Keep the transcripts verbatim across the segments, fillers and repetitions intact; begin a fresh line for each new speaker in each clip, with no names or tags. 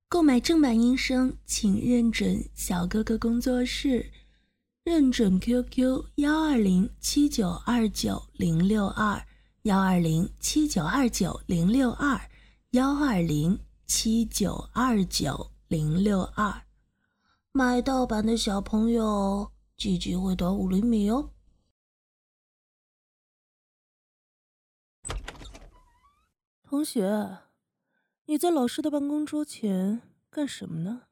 购买正版音声，请认准小哥哥工作室，认准 Q Q 幺二零七九二九零六二幺二零七九二九零六二幺二零七九二九零六二。买盗版的小朋友，记记会短五厘米哦。
同学，你在老师的办公桌前干什么呢？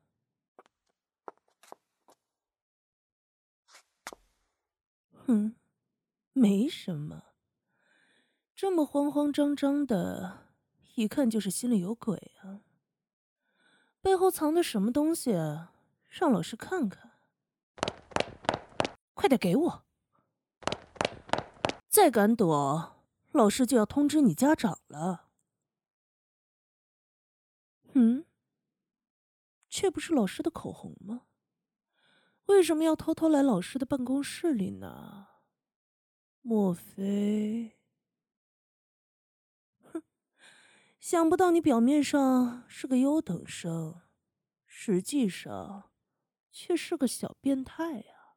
哼，没什么，这么慌慌张张的，一看就是心里有鬼啊！背后藏的什么东西啊？让老师看看！快点给我！再敢躲，老师就要通知你家长了。嗯，这不是老师的口红吗？为什么要偷偷来老师的办公室里呢？莫非……哼，想不到你表面上是个优等生，实际上却是个小变态呀！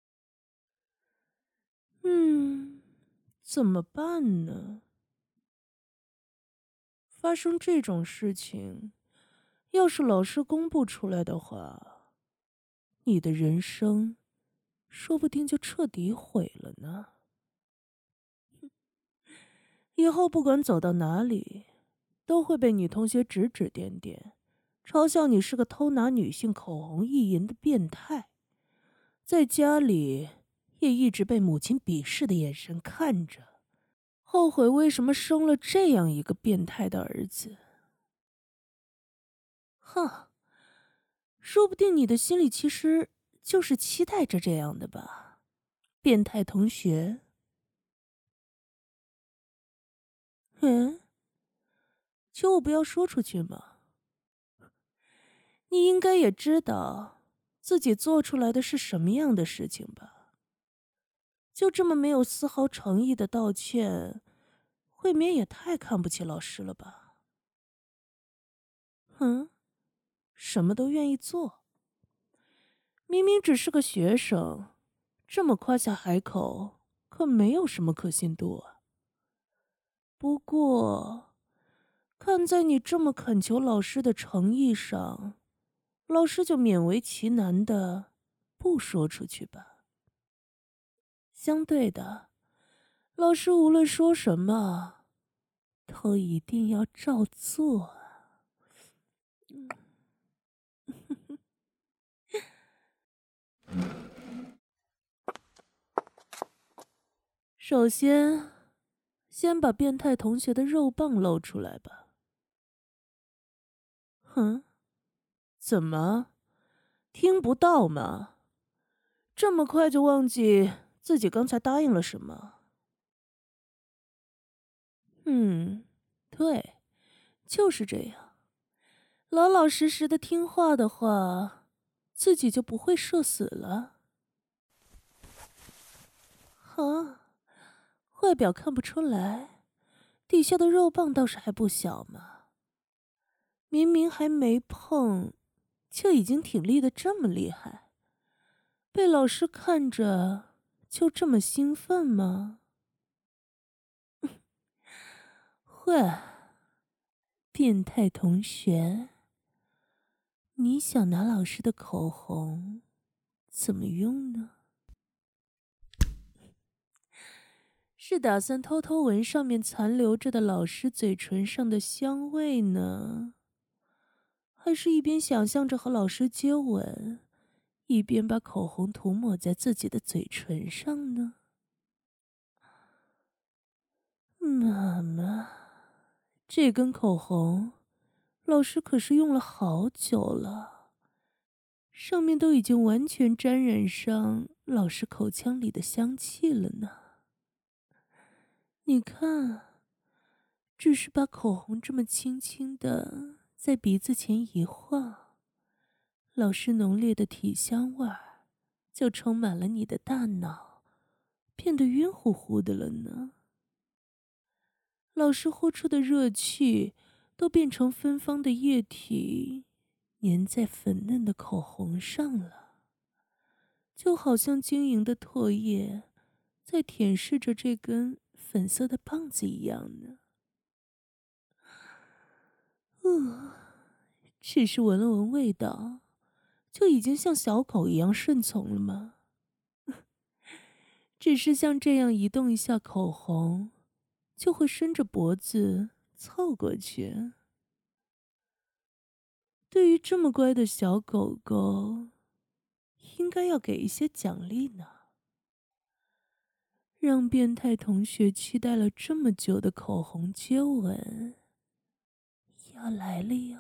嗯，怎么办呢？发生这种事情，要是老师公布出来的话，你的人生说不定就彻底毁了呢。以后不管走到哪里，都会被女同学指指点点，嘲笑你是个偷拿女性口红意淫的变态。在家里也一直被母亲鄙视的眼神看着，后悔为什么生了这样一个变态的儿子。哼，说不定你的心里其实就是期待着这样的吧，变态同学。嗯，求我不要说出去嘛。你应该也知道自己做出来的是什么样的事情吧？就这么没有丝毫诚意的道歉，未免也太看不起老师了吧？嗯，什么都愿意做，明明只是个学生，这么夸下海口，可没有什么可信度啊。不过，看在你这么恳求老师的诚意上，老师就勉为其难的不说出去吧。相对的，老师无论说什么，都一定要照做。首先，先把变态同学的肉棒露出来吧。哼，怎么，听不到吗？这么快就忘记自己刚才答应了什么？嗯，对，就是这样。老老实实的听话的话，自己就不会社死了。啊，外表看不出来，底下的肉棒倒是还不小嘛。明明还没碰，就已经挺立得这么厉害。被老师看着，就这么兴奋吗？会，变态同学，你想拿老师的口红怎么用呢？是打算偷偷闻上面残留着的老师嘴唇上的香味呢，还是一边想象着和老师接吻，一边把口红涂抹在自己的嘴唇上呢？妈妈，这根口红，老师可是用了好久了，上面都已经完全沾染上老师口腔里的香气了呢。你看，只是把口红这么轻轻的在鼻子前一晃，老师浓烈的体香味儿就充满了你的大脑，变得晕乎乎的了呢。老师呼出的热气都变成芬芳的液体， 粘在粉嫩的口红上了，就好像晶莹的唾液在舔舐着这根粉色的棒子一样呢。嗯，只是闻了闻味道，就已经像小狗一样顺从了吗？只是像这样移动一下口红，就会伸着脖子凑过去。对于这么乖的小狗狗，应该要给一些奖励呢。让变态同学期待了这么久的口红接吻要来了哟。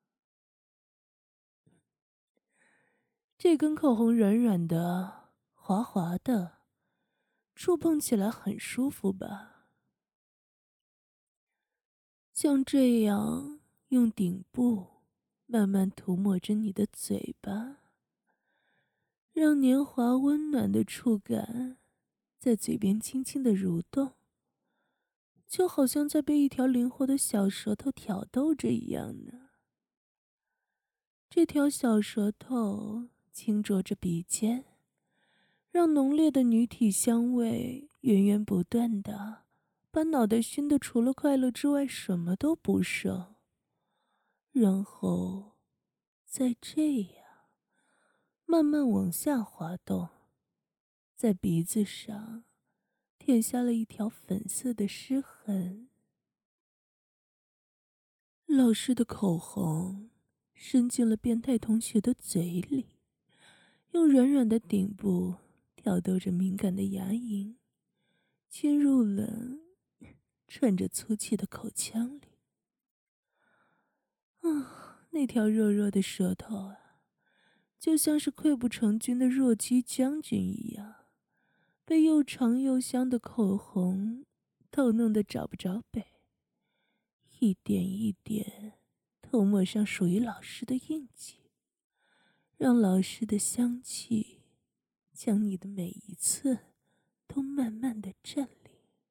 这根口红软软的，滑滑的，触碰起来很舒服吧？像这样用顶部慢慢涂抹着你的嘴巴，让年华温暖的触感在嘴边轻轻的蠕动，就好像在被一条灵活的小舌头挑逗着一样呢。这条小舌头轻啄着鼻尖，让浓烈的女体香味源源不断的把脑袋熏得除了快乐之外什么都不剩，然后再这样慢慢往下滑动，在鼻子上舔下了一条粉色的湿痕。老师的口红伸进了变态同学的嘴里，用软软的顶部挑逗着敏感的牙龈，侵入了串着粗气的口腔里。啊，那条弱弱的舌头啊，就像是溃不成军的弱鸡将军一样，被又长又香的口红逗弄得找不着北，一点一点涂抹上属于老师的印记，让老师的香气将你的每一次都慢慢的占领。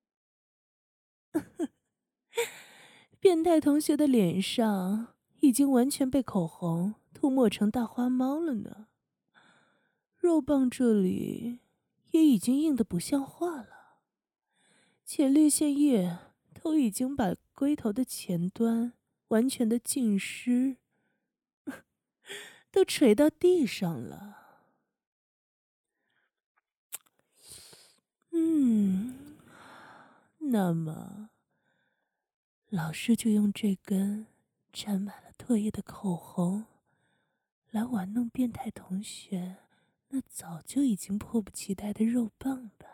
变态同学的脸上已经完全被口红涂抹成大花猫了呢，肉棒这里也已经硬得不像话了，前列腺液都已经把龟头的前端完全的浸湿，都垂到地上了。嗯，那么老师就用这根沾满了唾液的口红来玩弄变态同学那早就已经迫不及待的肉棒吧。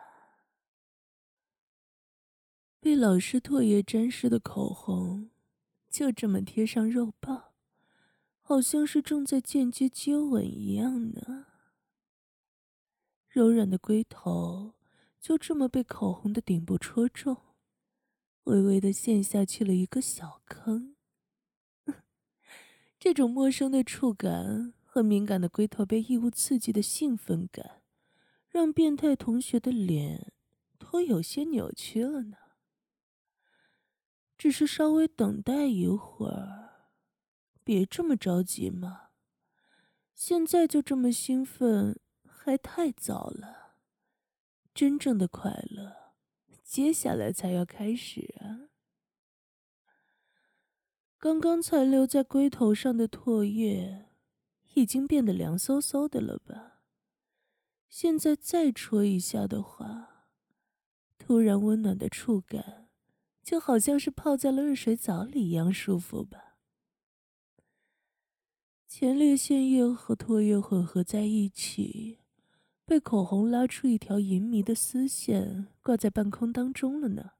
被老师唾液沾湿的口红就这么贴上肉棒，好像是正在间接接吻一样呢。柔软的龟头就这么被口红的顶部戳中，微微的陷下去了一个小坑。这种陌生的触感和敏感的龟头被异物刺激的兴奋感，让变态同学的脸都有些扭曲了呢。只是稍微等待一会儿，别这么着急嘛。现在就这么兴奋，还太早了。真正的快乐，接下来才要开始啊。刚刚才留在龟头上的唾液，已经变得凉飕飕的了吧？现在再戳一下的话，突然温暖的触感，就好像是泡在了热水澡里一样舒服吧？前列腺液和唾液混合在一起，被口红拉出一条银迷的丝线，挂在半空当中了呢。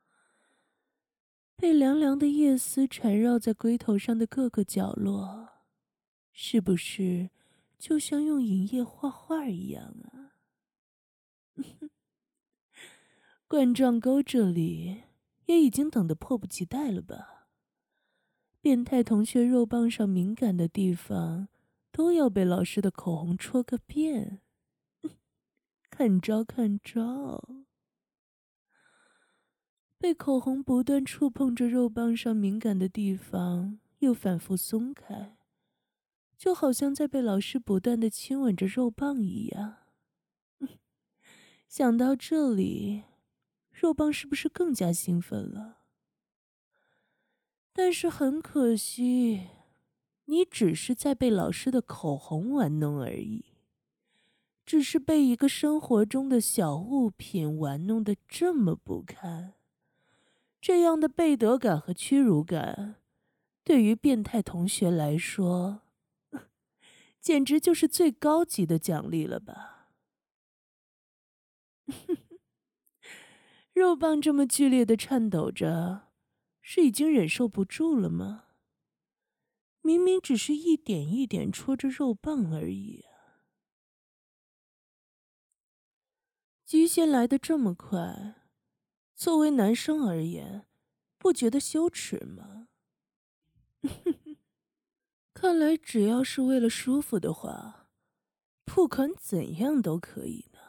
被凉凉的叶丝缠绕在龟头上的各个角落，是不是就像用银液画画一样啊？冠状沟这里也已经等得迫不及待了吧？变态同学肉棒上敏感的地方都要被老师的口红戳个遍。看招看招！被口红不断触碰着肉棒上敏感的地方，又反复松开， 就好像在被老师不断的亲吻着肉棒一样。想到这里，肉棒是不是更加兴奋了？但是很可惜，你只是在被老师的口红玩弄而已，只是被一个生活中的小物品玩弄得这么不堪。这样的背德感和屈辱感，对于变态同学来说，简直就是最高级的奖励了吧。肉棒这么剧烈的颤抖着，是已经忍受不住了吗？明明只是一点一点戳着肉棒而已啊。极限来得这么快，作为男生而言，不觉得羞耻吗？看来只要是为了舒服的话，不管怎样都可以呢。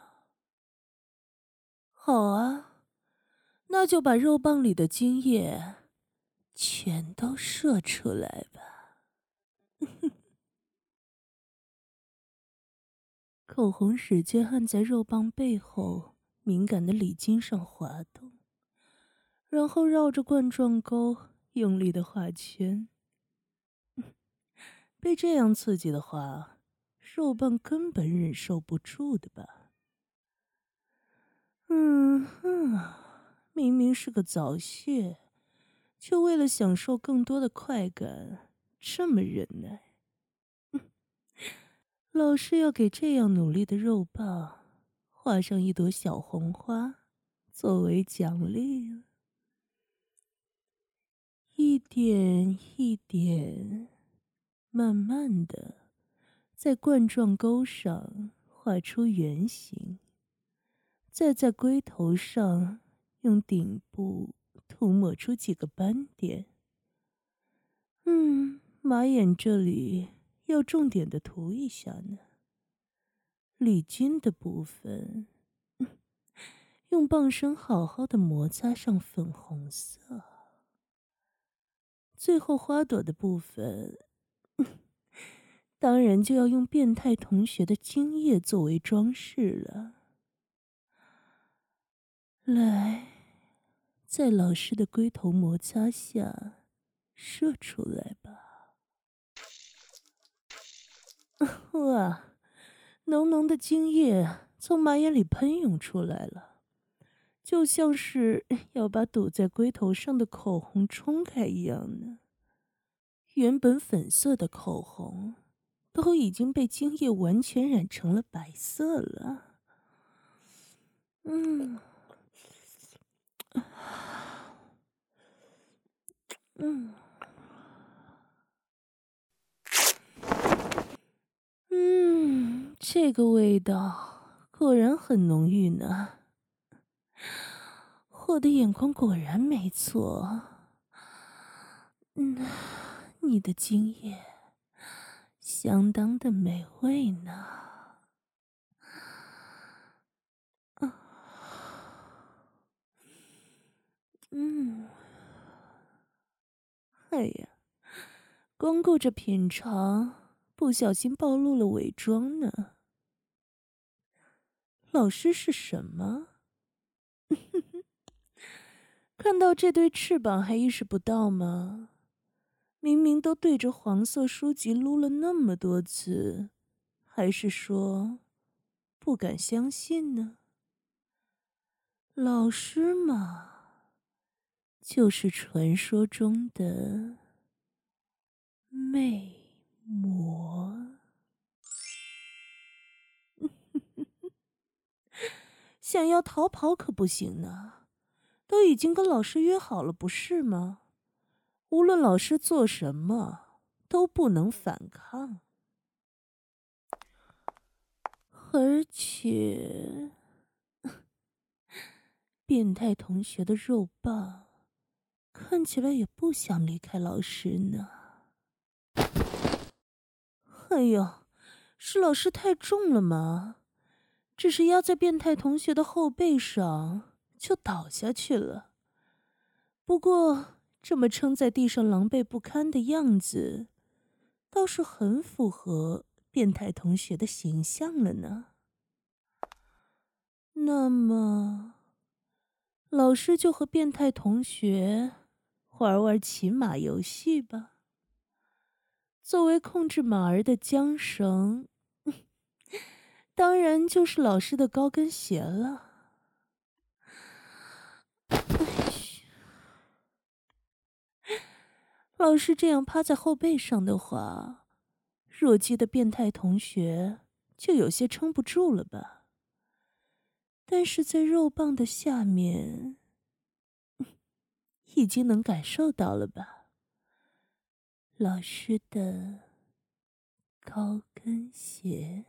好啊，那就把肉棒里的精液全都射出来吧。口红使劲按在肉棒背后敏感的里筋上滑动，然后绕着冠状沟用力的画圈。被这样刺激的话，肉棒根本忍受不住的吧。嗯哼，明明是个早泄，却为了享受更多的快感，这么忍耐。老师要给这样努力的肉棒画上一朵小红花，作为奖励了。一点一点，慢慢的，在冠状沟上画出圆形，再在龟头上用顶部涂抹出几个斑点。嗯，马眼这里要重点的涂一下呢。里筋的部分，嗯，用棒身好好的摩擦上粉红色。最后花朵的部分，嗯，当然就要用变态同学的精液作为装饰了。来，在老师的龟头摩擦下射出来吧。哇，浓浓的精液从马眼里喷涌出来了，就像是要把堵在龟头上的口红冲开一样呢。原本粉色的口红都已经被精液完全染成了白色了。嗯，嗯，嗯，这个味道果然很浓郁呢。我的眼光果然没错。嗯，你的精液相当的美味呢。啊，嗯，哎呀，光顾着品尝，不小心暴露了伪装呢。老师是什么？看到这对翅膀还意识不到吗？明明都对着黄色书籍撸了那么多次，还是说不敢相信呢？老师嘛，就是传说中的魅魔。想要逃跑可不行呢，都已经跟老师约好了，不是吗？无论老师做什么，都不能反抗。而且，变态同学的肉棒看起来也不想离开老师呢。哎呦，是老师太重了吗？只是压在变态同学的后背上就倒下去了。不过这么撑在地上狼狈不堪的样子， 倒是很符合变态同学的形象了呢。那么，老师就和变态同学玩玩骑马游戏吧。作为控制马儿的缰绳，当然就是老师的高跟鞋了。老师这样趴在后背上的话，弱鸡的变态同学就有些撑不住了吧。但是在肉棒的下面，已经能感受到了吧？老师的高跟鞋。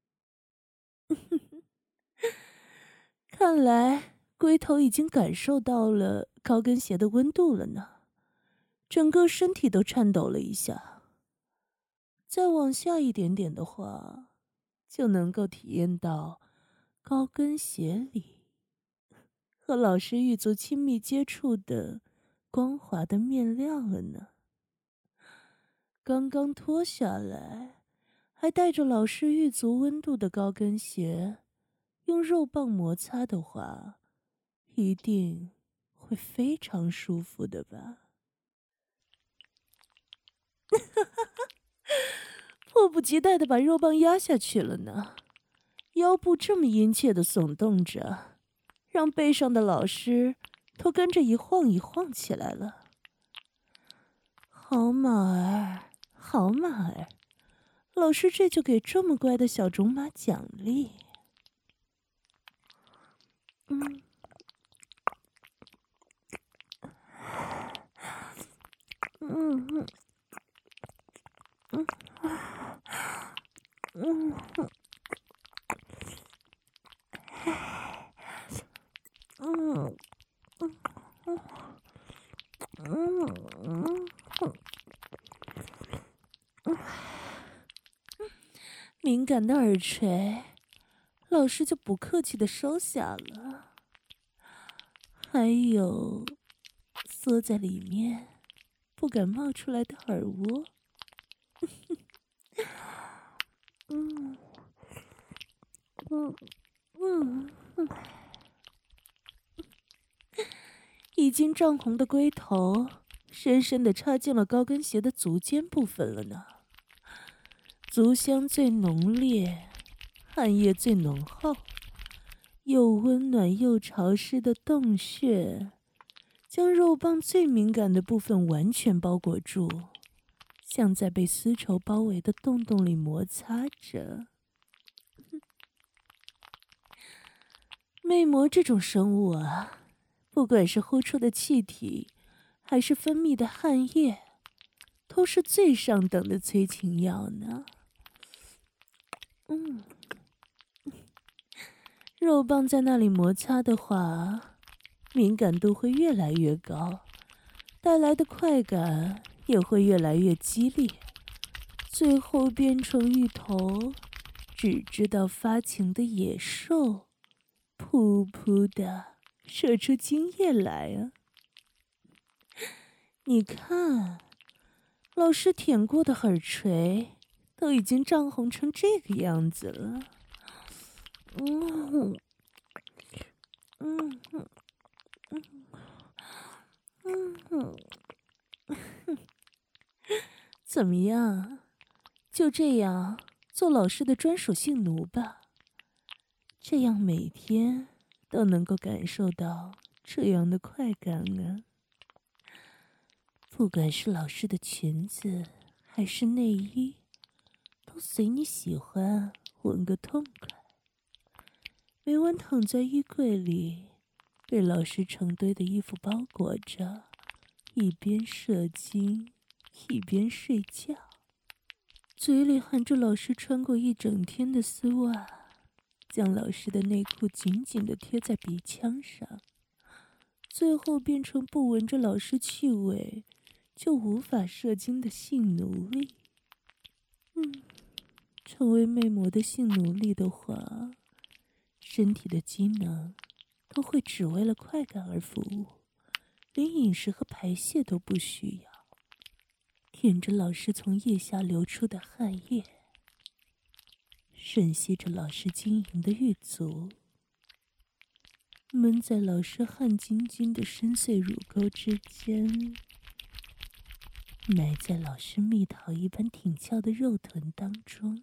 看来龟头已经感受到了高跟鞋的温度了呢，整个身体都颤抖了一下。再往下一点点的话，就能够体验到高跟鞋里和老师玉足亲密接触的光滑的面料了呢。刚刚脱下来，还带着老师玉足温度的高跟鞋，用肉棒摩擦的话，一定会非常舒服的吧。迫不及待地把肉棒压下去了呢，腰部这么殷切地耸动着，让背上的老师都跟着一晃一晃起来了。好马儿，好马儿，老师这就给这么乖的小种马奖励。嗯，嗯嗯嗯嗯嗯嗯嗯嗯，敏感的耳垂，老师就不客气的收下了。还有缩在里面不敢冒出来的耳窝。嗯嗯嗯嗯，已经涨红的龟头深深地插进了高跟鞋的足尖部分了呢。足香最浓烈，汗液最浓厚，又温暖又潮湿的洞穴将肉棒最敏感的部分完全包裹住，像在被丝绸包围的洞洞里摩擦着。魅魔这种生物啊，不管是呼出的气体还是分泌的汗液，都是最上等的催情药呢。嗯，肉棒在那里摩擦的话，敏感度会越来越高，带来的快感也会越来越激烈，最后变成一头只知道发情的野兽，噗噗的射出精液来啊！你看，老师舔过的耳垂都已经涨红成这个样子了。嗯嗯嗯嗯嗯，怎么样？就这样做老师的专属性奴吧，这样每天都能够感受到这样的快感啊！不管是老师的裙子还是内衣，都随你喜欢，闻个痛快。每晚躺在衣柜里，被老师成堆的衣服包裹着，一边射精一边睡觉，嘴里含着老师穿过一整天的丝袜，将老师的内裤紧紧地贴在鼻腔上，最后变成不闻着老师气味就无法射精的性奴隶。嗯，成为魅魔的性奴隶的话，身体的机能都会只为了快感而服务，连饮食和排泄都不需要。 舔着老师从腋下流出的汗液，吮吸着老师晶莹的玉足，闷在老师汗津津的深邃乳沟之间，埋在老师蜜桃一般挺翘的肉臀当中。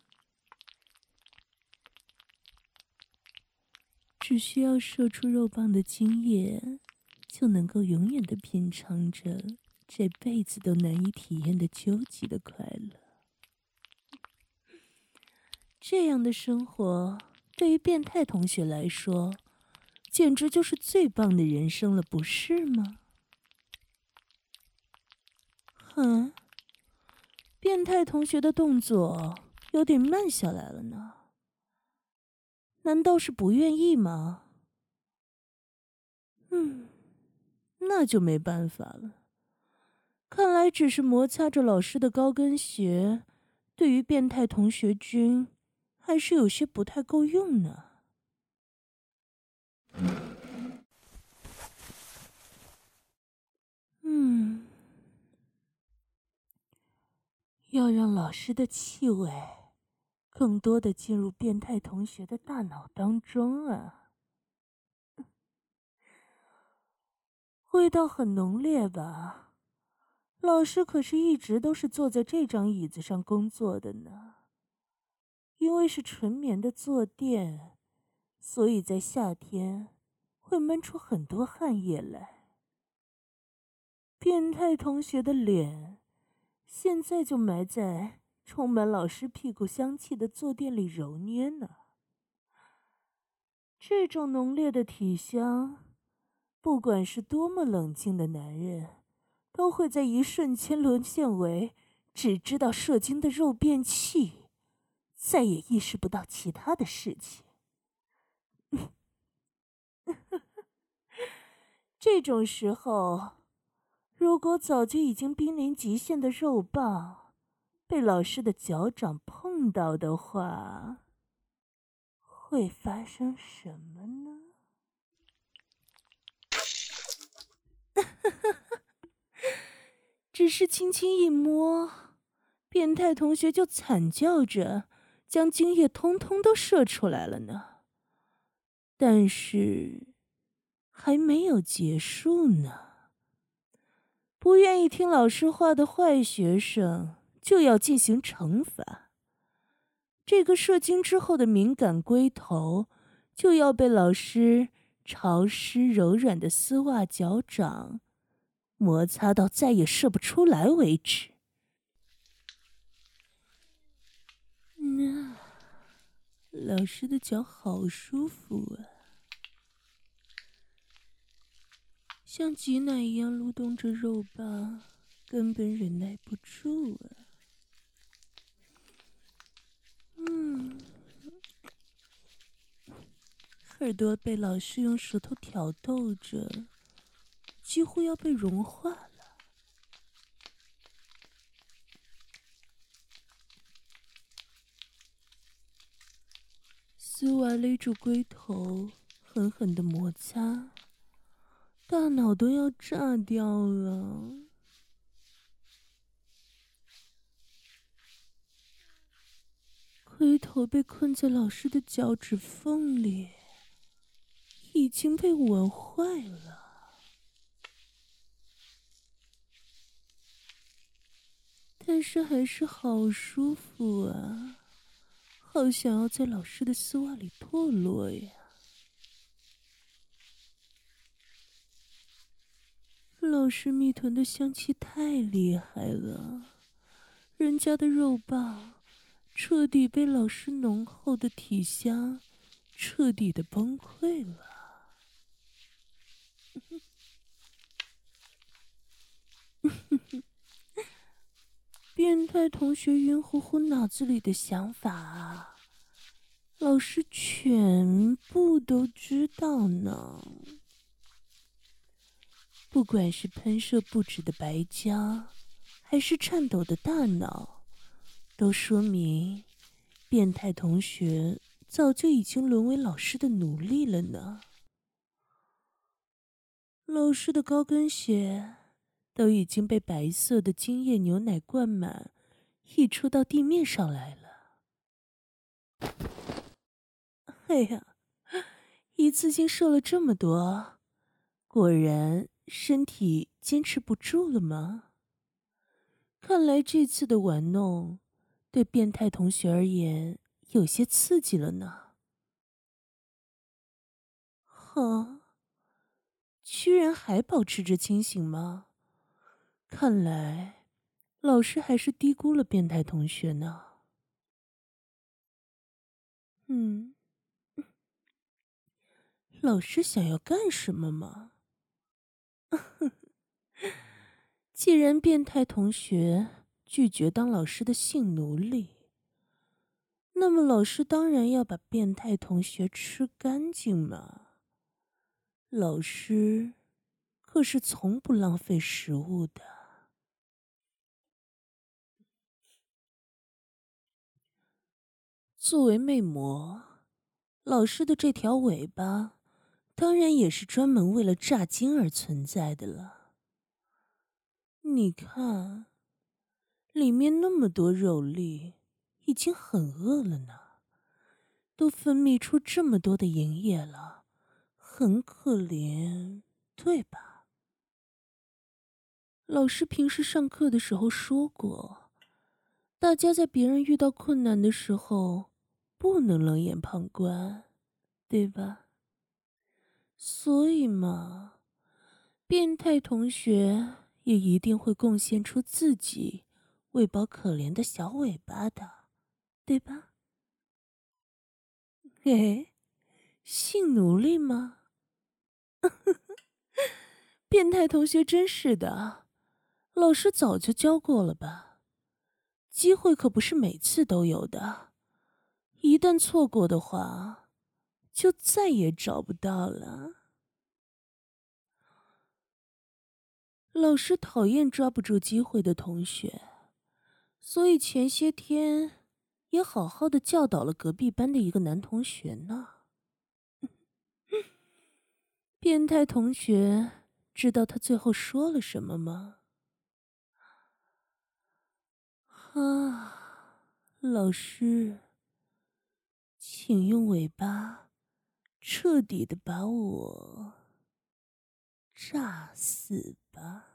只需要射出肉棒的精液，就能够永远的品尝着这辈子都难以体验的究极的快乐。这样的生活对于变态同学来说，简直就是最棒的人生了，不是吗？哼，变态同学的动作有点慢下来了呢。难道是不愿意吗？嗯，那就没办法了。看来只是摩擦着老师的高跟鞋，对于变态同学君还是有些不太够用呢。嗯，要让老师的气味更多的进入变态同学的大脑当中啊。味道很浓烈吧？老师可是一直都是坐在这张椅子上工作的呢。因为是纯棉的坐垫，所以在夏天会闷出很多汗液来。变态同学的脸现在就埋在充满老师屁股香气的坐垫里揉捏呢。这种浓烈的体香，不管是多么冷静的男人，都会在一瞬间沦陷为只知道射精的肉便器，再也意识不到其他的事情。这种时候，如果早就已经濒临极限的肉棒被老师的脚掌碰到的话，会发生什么呢？只是轻轻一摸，变态同学就惨叫着将精液通通都射出来了呢。但是还没有结束呢。不愿意听老师话的坏学生就要进行惩罚。这个射精之后的敏感龟头就要被老师潮湿柔软的丝袜脚掌摩擦到再也射不出来为止。那老师的脚好舒服啊，像挤奶一样蠕动着肉棒，根本忍耐不住啊。嗯，耳朵被老师用舌头挑逗着，几乎要被融化了。丝袜勒住龟头，狠狠的摩擦，大脑都要炸掉了。龟头被困在老师的脚趾缝里，已经被吻坏了。但是还是好舒服啊，好想要在老师的丝袜里脱落呀。老师蜜臀的香气太厉害了，人家的肉棒彻底被老师浓厚的体香彻底的崩溃了。变态同学晕乎乎脑子里的想法啊，老师全部都知道呢。不管是喷射不止的白浆，还是颤抖的大脑，都说明变态同学早就已经沦为老师的奴隶了呢。老师的高跟鞋都已经被白色的精液牛奶灌满，溢出到地面上来了。哎呀，一次性射了这么多，果然身体坚持不住了吗？看来这次的玩弄对变态同学而言有些刺激了呢。哼，居然还保持着清醒吗？看来老师还是低估了变态同学呢。嗯，老师想要干什么吗？既然变态同学拒绝当老师的性奴隶，那么老师当然要把变态同学吃干净嘛。老师可是从不浪费食物的。作为魅魔，老师的这条尾巴当然也是专门为了炸精而存在的了。你看，里面那么多肉粒，已经很饿了呢，都分泌出这么多的营液了，很可怜，对吧？老师平时上课的时候说过，大家在别人遇到困难的时候，不能冷眼旁观，对吧？所以嘛，变态同学也一定会贡献出自己喂饱可怜的小尾巴的，对吧？嘿，性奴隶吗？变态同学真是的，老师早就教过了吧？机会可不是每次都有的，一旦错过的话，就再也找不到了。老师讨厌抓不住机会的同学，所以前些天也好好的教导了隔壁班的一个男同学呢。变态同学知道他最后说了什么吗？啊，老师，请用尾巴彻底的把我炸死吧。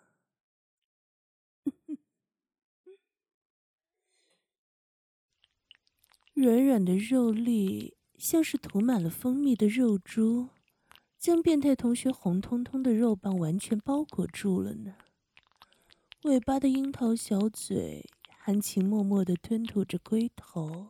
软软的肉粒像是涂满了蜂蜜的肉珠，将变态同学红彤彤的肉棒完全包裹住了呢。尾巴的樱桃小嘴含情脉脉地吞吐着龟头。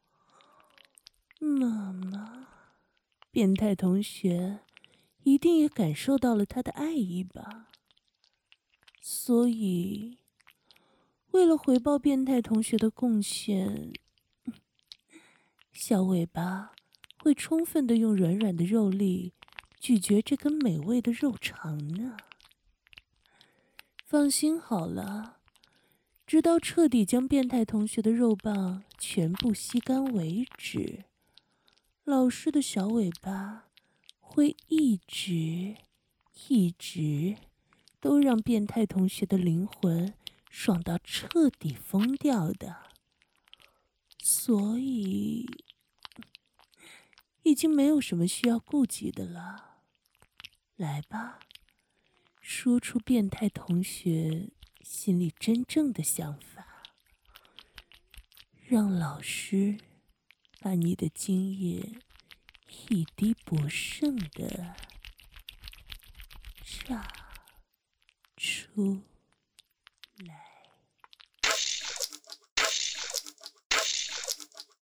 妈妈，变态同学一定也感受到了他的爱意吧？所以，为了回报变态同学的贡献，小尾巴会充分地用软软的肉粒咀嚼这根美味的肉肠呢。放心好了，直到彻底将变态同学的肉棒全部吸干为止，老师的小尾巴会一直一直都让变态同学的灵魂爽到彻底疯掉的。所以已经没有什么需要顾忌的了。来吧，说出变态同学心里真正的想法，让老师把你的精液一滴不剩的炸出